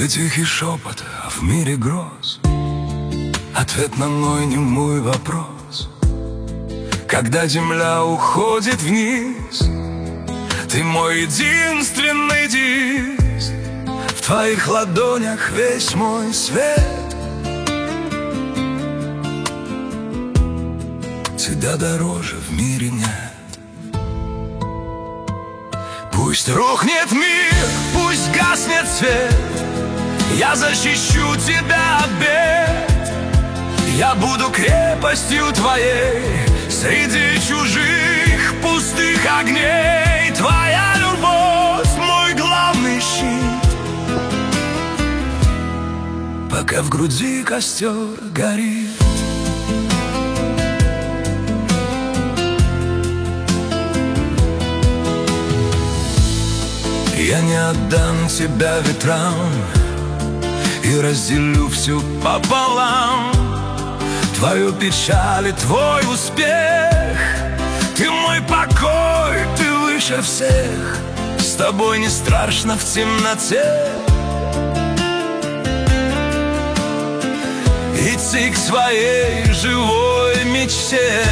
Ты тихий шепот в мире гроз, ответ на мой немой вопрос. Когда земля уходит вниз, ты мой единственный девиз. В твоих ладонях весь мой свет. Тебя дороже в мире нет. Пусть рухнет мир, пусть гаснет свет, я защищу тебя от бед. Я буду крепостью твоей среди чужих пустых огней. Твоя любовь — мой главный щит, пока в груди костер горит. Я не отдам тебя ветрам и разделю всю пополам. Твою печаль и твой успех, ты мой покой, ты выше всех. С тобой не страшно в темноте идти к своей живой мечте.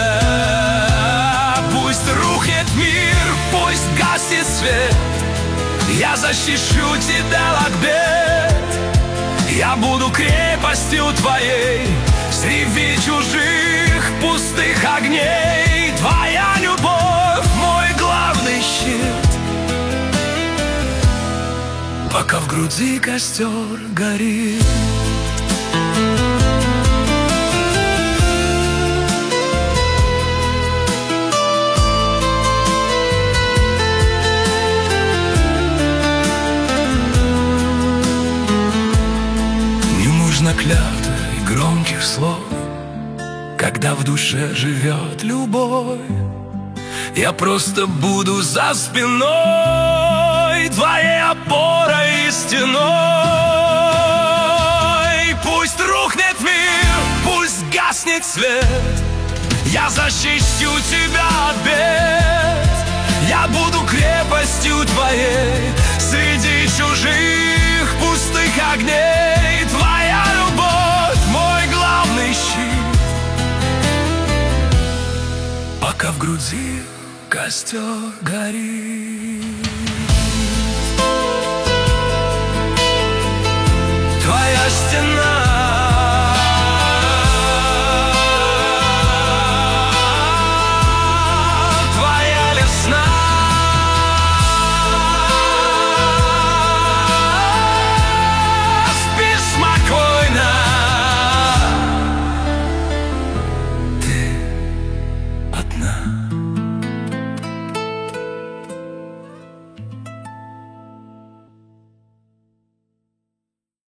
Пусть рухнет мир, пусть гаснет свет, я защищу тебя от бед. Я буду крепостью твоей среди чужих пустых огней. Твоя любовь — мой главный щит, пока в груди костер горит. Клятв и громких слов, когда в душе живет любовь. Я просто буду за спиной, твоей опорой и стеной. Пусть рухнет мир, пусть гаснет свет, я защищу тебя от бед. Я буду крепостью твоей среди чужих пустых огней. Твоя любовь — мой главный щит, пока в груди костер горит. Твоя стена одна.